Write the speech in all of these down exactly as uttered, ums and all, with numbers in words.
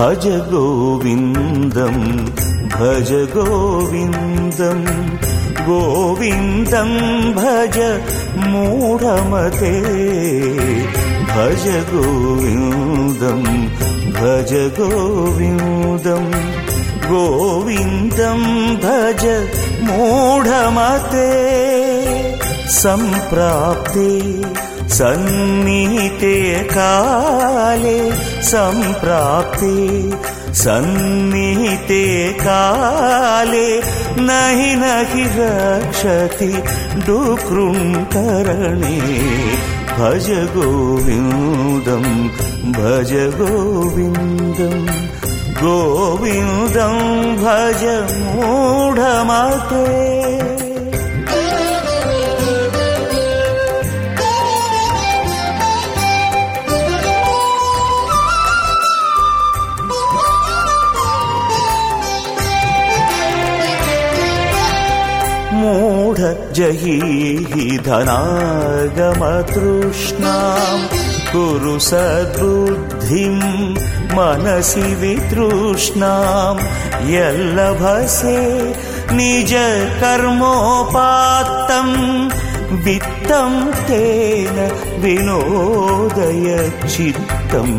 भज गोविन्दं भज गोविन्दं गोविन्दं भज मूढमते भज गोविन्दं भज गोविन्दं गोविन्दं भज मूढमते सम्प्राप्ते सन्निहिते काले सम्प्राप्ते सन्निहिते काले नहि नहि रक्षति डुक्रुङ्करणे भज गोविन्दं भज गोविन्दं गोविन्दं भज मूढमते मूढ जहीहि धनागमतृष्णां कुरु सद्बुद्धिं मनसि वितृष्णां यल्लभसे निज कर्मोपात्तं वित्तं तेन विनोदय चित्तम्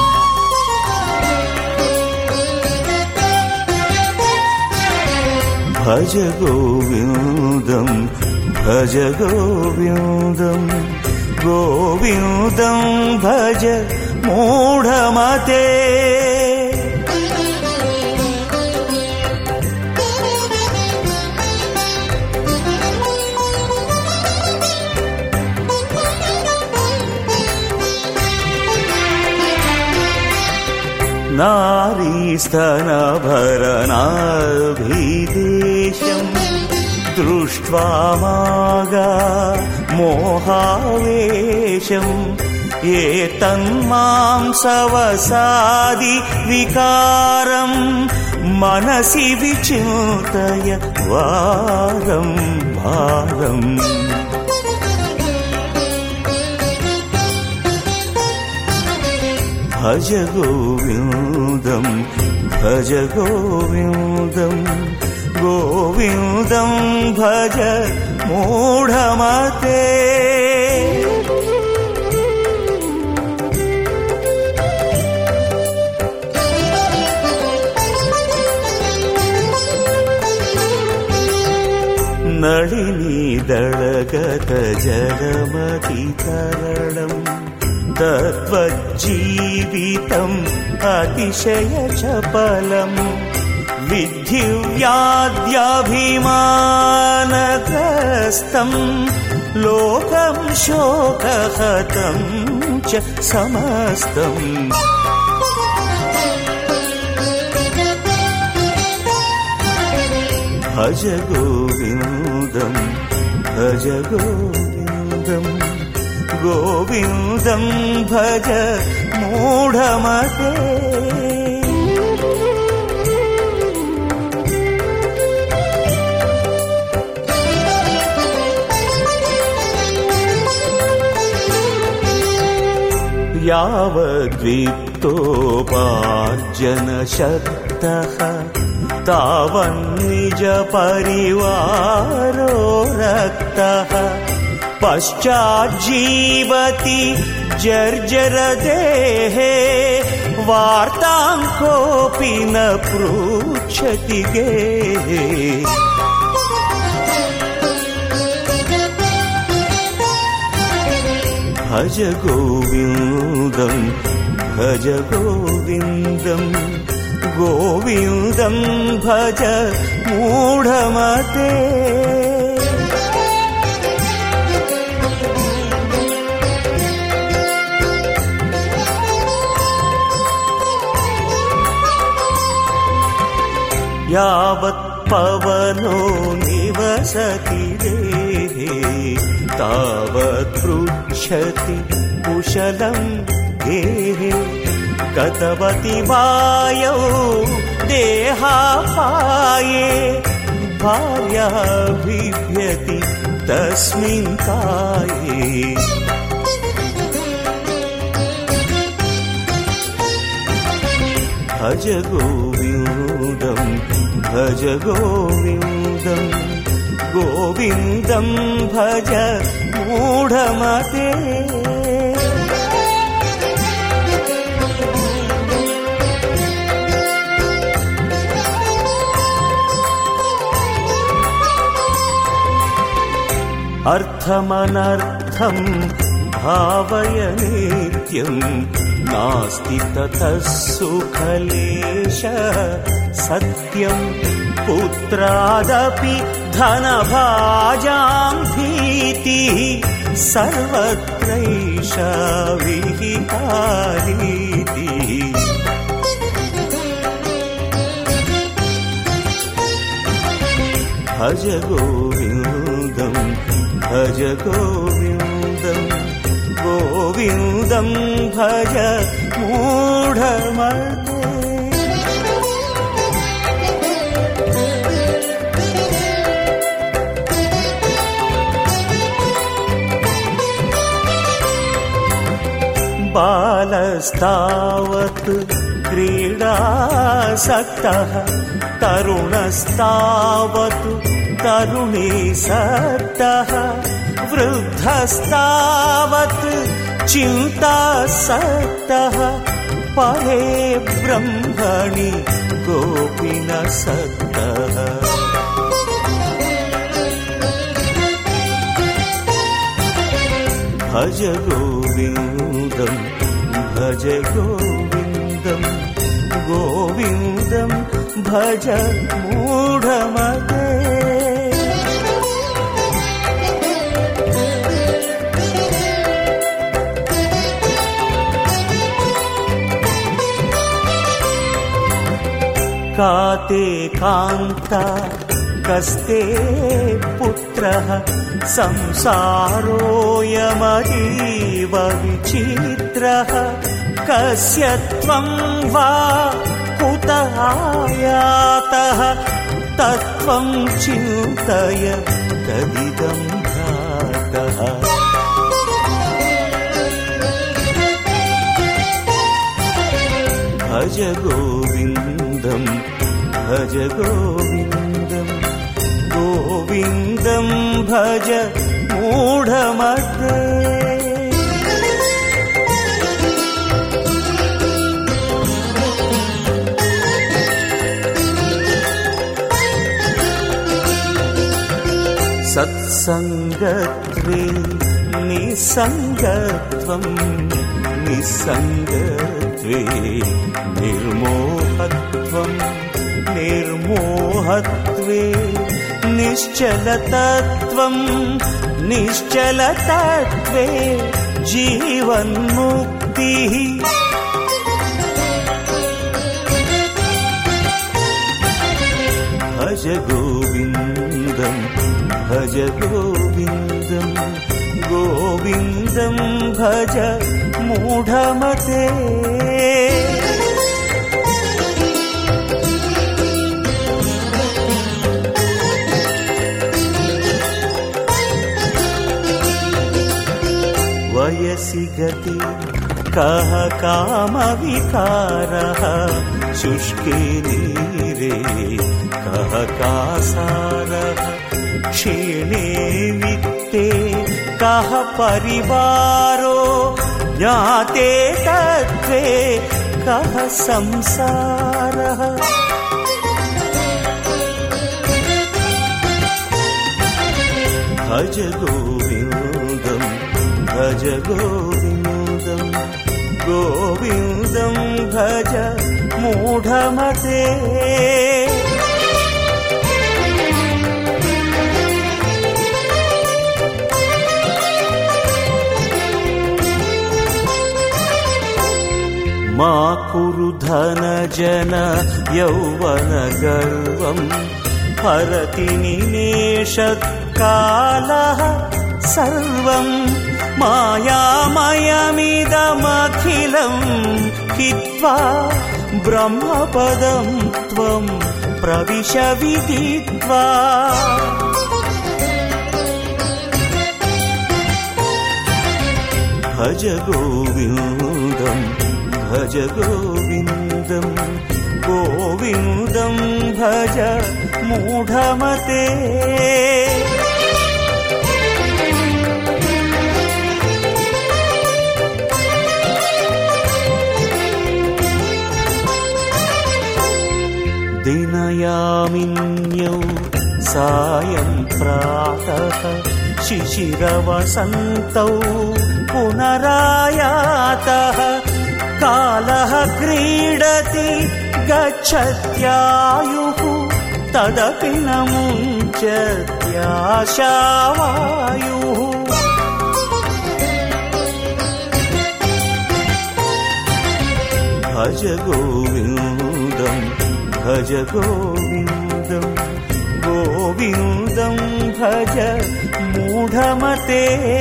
भज गोविन्दं भज गोविन्दं गोविन्दं भज मूढमते नारीस्तनभरनाभिदेशं दृष्ट्वा मागा मोहावेशं एतन्मां सवसादि विकारं मनसि विचिन्तय वारं वारम् भज गोविन्दं भज गोविन्दं गोविन्दं भज मूढमते नळिनीदळगत जलमतितरलम् तत्त्वज्जीवितम् अतिशयचपलम् विद्युव्याद्यभिमानग्रस्तम् लोकं शोकहतं च समस्तम् भज गोविन्दं भज गोविन्दं गोविन्दं भज मूढमते यावद्वित्तोपार्जनशक्तः तावन्निज परिवारो रक्तः पश्चाज्जीवति जर्जरदेहे वार्तां कोऽपि न पृच्छति गेहे भज गोविन्दं भज गोविन्दं गोविन्दं भज मूढमते यावत् पवनो निवसति देहे तावत् पृच्छति कुशलं गेहे गतवति वायौ देहापाये भार्या बिभ्यति तस्मिन् काये भज गोविन्दं भज गोविन्दं गोविन्दं भज मूढमते अर्थमनर्थं भावय नित्यं नास्ति ततः सुखलेशः सत्यं पुत्रादपि धनभाजां भीतिः सर्वत्रैषा विहिता रीतिः भज गोविन्दं भज गोविन्दं गोविन्दं भज मूढमते बालस्तावत् क्रीडासक्तः तरुणस्तावत् तरुणीसक्तः वृद्धस्तावत् चिन्तासक्तः परे ब्रह्मणि गोपिनसक्तः भज गोविन्दं भज गोविन्दं गोविन्दं भज मूढमते काते कान्ता कस्ते पुत्रः संसारोऽयमतीव विचित्रः कस्य त्वं वा कुतः आयातः तत्त्वं चिन्तय तदिदं भ्रातः भज गोविन्दं भज गोविन्दं गोविन्दं भज मूढमते सत्सङ्गत्वे निसङ्गत्वं निसङ्गत्वे निर्मोहत्वं निर्मोहत्वे निश्चलतत्वं निश्चलतत्वे जीवन्मुक्तिः भज गोविन्दं भज गोविन्दं गोविन्दं भज मूढमते वयसि गति कः कामविकारः शुष्के नीरे कः कासारः क्षीणे वित्ते कः परिवारो ज्ञाते तत्त्वे कः संसारः भज गोविन्दं भज गोविन्दं गोविन्दं भज मूढमते मा कुरु धनजन यौवनगर्वं हरति निमेषत्कालः सर्वं मायामयमिदमखिलं हित्वा ब्रह्मपदं त्वं प्रविश विदित्वा भज गोविन्दं भज गोविन्दं गोविन्दं भज मूढमते दिनयामिन्यौ सायं प्रातः शिशिरवसन्तौ पुनरायातः कालः क्रीडति गच्छत्यायुः तदपि न मुञ्चत्याशावायुः भज गोविन्दं भज गोविन्दं गोविन्दं भज मूढमते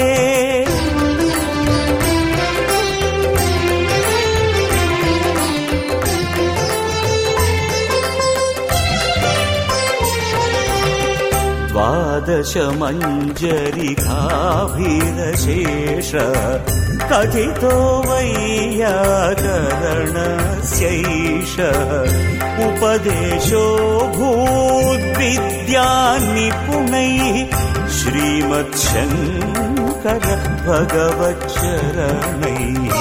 द्वादशमञ्जरिकाभिरशेष कथितो वैयाकरणस्यैष उपदेशो भूद्विद्यानिपुणैः श्रीमच्छङ्कर भगवच्चरणैः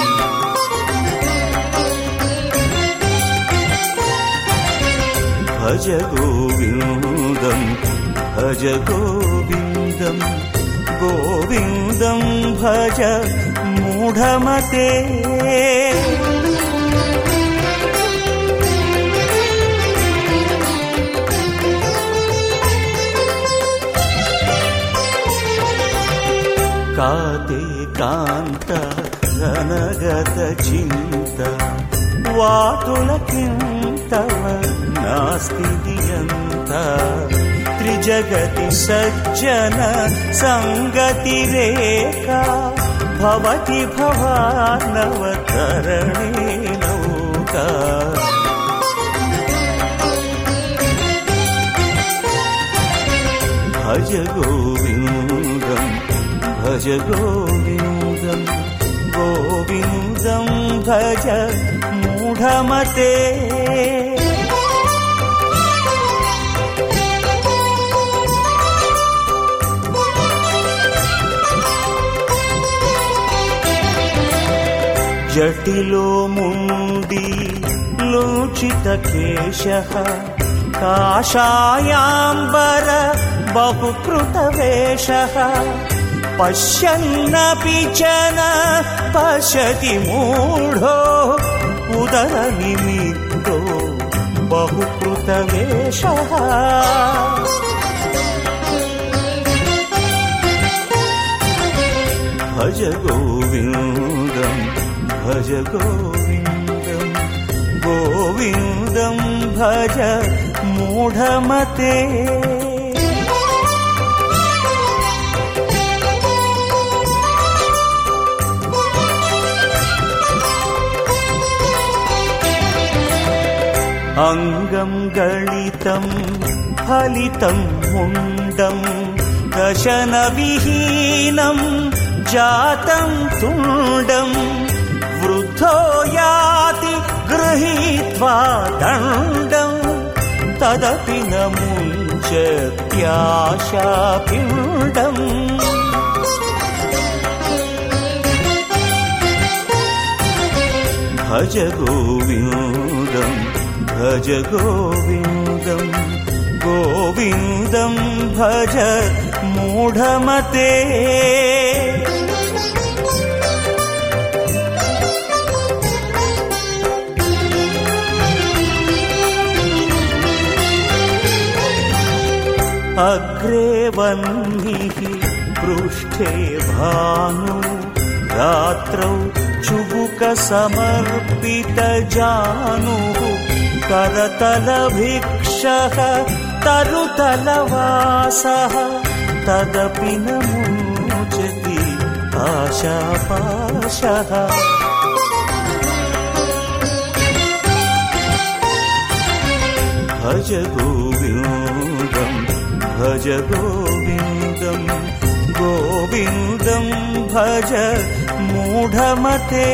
भज गोविन्दं भज गोविन्दं गोविन्दं भज मूढमते काते कान्त घनगतचिन्ता वातुलकिं तव नास्ति दियन्ता त्रिजगति सज्जन संगतिरेका भवति भवानवतरणे नौका भज गोविन्दं भज गोविन्दं गोविन्दं भज मूढमते जटिलो मुण्डी लोचितकेशः काषायाम्बर बहुकृतवेषः पश्यन्नपि च न पश्यति मूढो उदरनिमित्तो बहुकृतवेषः भज गोविन्दं भज गोविन्दं गोविन्दं भज मूढमते अंगं गलितं फलितं मुण्डं दशनविहीनं जातं तुण्डं वृद्धो याति गृहीत्वा दण्डं तदपि न मुञ्चत्याशापिण्डम् भज गोविन्दं भज गोविन्दं गोविन्दं भज मूढमते अग्रे वह्निः पृष्ठे भानु रात्रौ चुबुकसमर्पितजानुः करतलभिक्षः तरुतलवासः तदपि न मुञ्चति आशापाशः भज गोविन्दं भज गोविन्दं गोविन्दं भज మూఢమతే.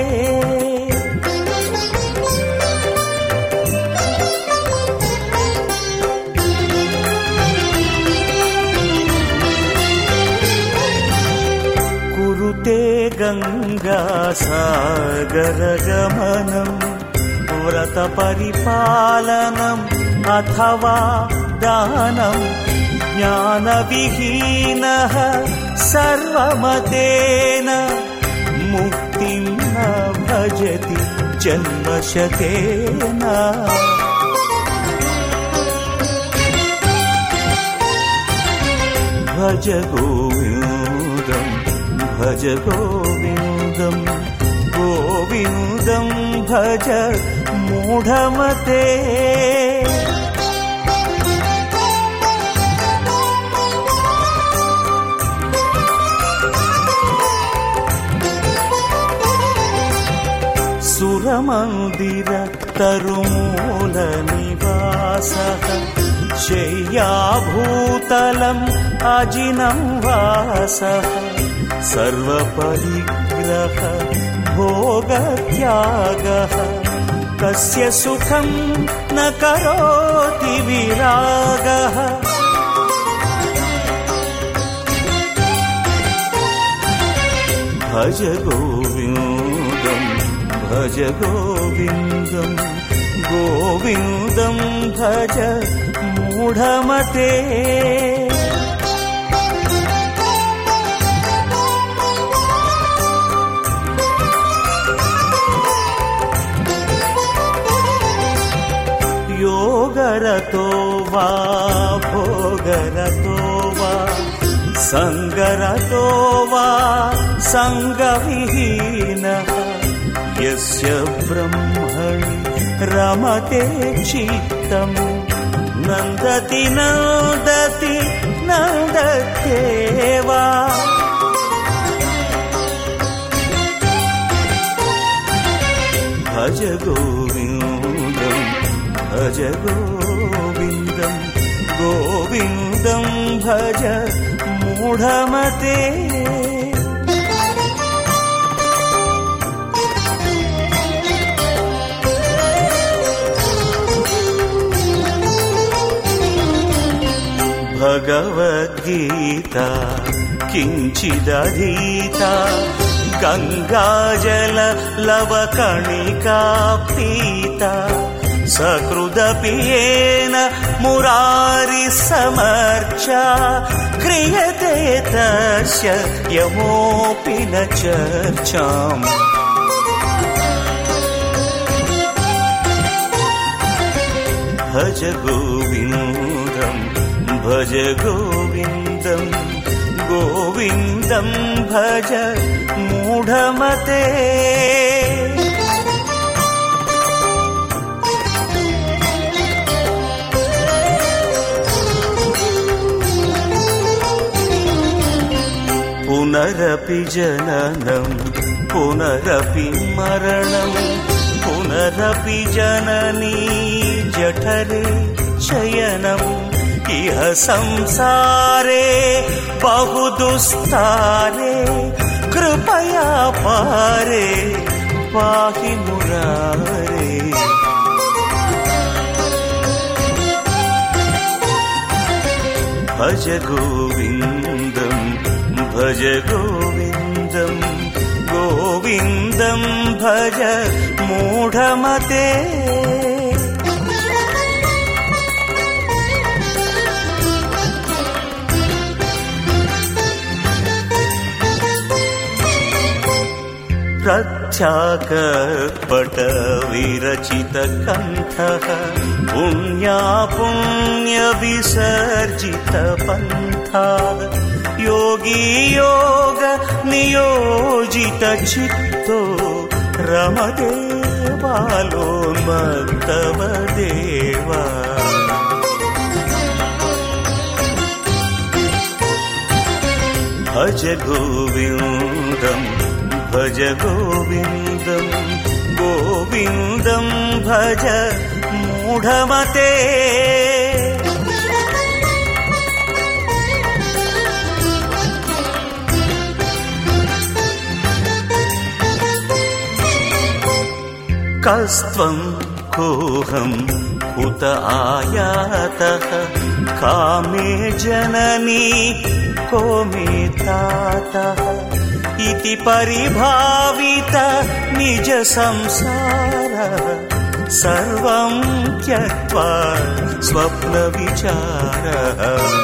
కురుతే గంగా సాగర గమనం వ్రత పరిపాలనం అథవా దానం జ్ఞాన విహీనః సర్వమతేన ముక్తిం న భజతి జన్మశతేన. భజ గోవిందం భజ గోవిందం గోవిందం భజ మూఢమతే. సురమందిర తరుమూల నివాసః శయ్యాభూతలం అజినం వాసః సర్వపరిగ్రహ భోగత్యాగః కస్య సుఖం న కరోతి విరాగః. భజ గోవిందం భజ గోవిందం గోవిందం భజ మూఢమతే. యోగరతో వా భోగరతో వా సంగరతో వా సంగవిహీనః యస్య బ్రహ్మణి రమతే చిత్తం నందతి నందతి నందత్యేవా. భజ గోవిందం భజ గోవిందం గోవిందం భజ మూఢమతే. భగవద్గీతా కించిదధీతా గంగాజల లవకణికా పీతా సకృదపి యేన మురారి సమర్చా క్రియతే తస్య యమోపి న చర్చాం. భజ గోవిందం భజ గోవిందం గోవిందం భజ మూఢమతే. పునరపి జననం పునరపి మరణం పునరపి జననీ జఠరే శయనం ఇహ సంసారే బహుదుస్తారే కృపయా పారే పాహి మురారే. భజ గోవిందం భజ గోవిందం గోవిందం భజ మూఢమతే. ప్రత్యాకర్పట విరచిత కంఠః పుణ్యా పుణ్య విసర్జిత పంథః యోగీ యోగ నియోజిత చిత్తో రమతే బాలోన్మత్తవ దేవా. భజ గోవిందం భజ గోవిందం గోవిందం భజ మూఢమతే. कस्त्वं कोऽहं कुत आयातः कामे जननी को मे तातः इति परिभावित निज संसारः सर्वं त्यक्त्वा स्वप्नविचारः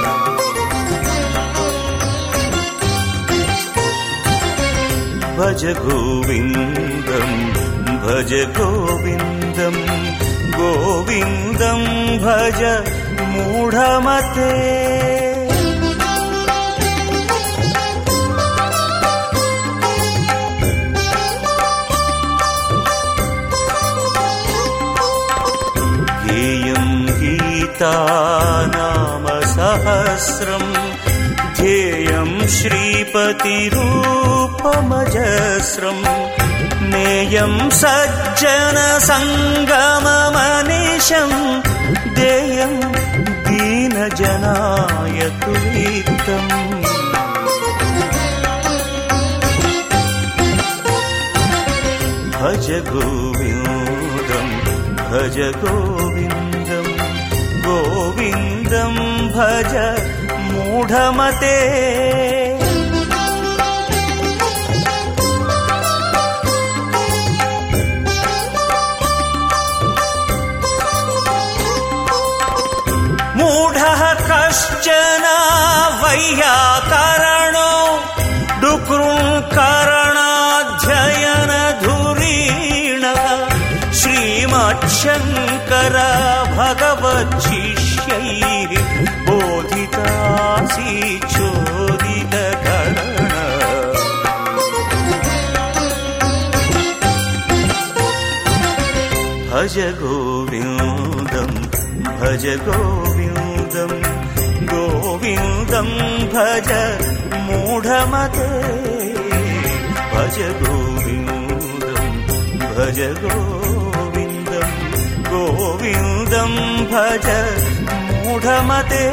भज गोविन्दं भज गोविन्दं गोविन्दं भज मूढमते गेयं गीता नाम सहस्रम् ध्येयं श्रीपतिरूपमजस्रम् नेयं सज्जनसङ्गममनिशम् देयं दीनजनाय तुलितम् भज गोविन्दं भज गोविन्दं गोविन्दं भज मूढमते मूढः कश्चन वैयाकरणो डुक्रुङ्करणाध्ययनधुरीणः श्रीमच्छङ्कर भगवच्छिष्यैः बोधितासि चोदितकरण भज गोविन्दं भज गोविन्दं गोविन्दं भज मूढमते भज गोविन्दं भज गोविन्दं गोविन्दं भज मूढमते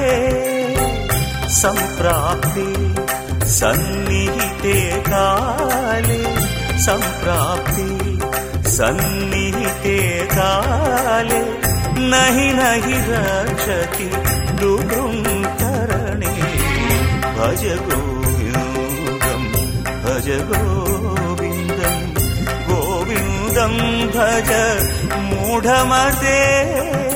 सम्प्राप्ते सन्निहिते काले सम्प्राप्ते सन्निहिते काले नहि नहि रक्षति दुःखरणे भज गोविन्दं भज गोविन्दं गोविन्दं भज मूढमते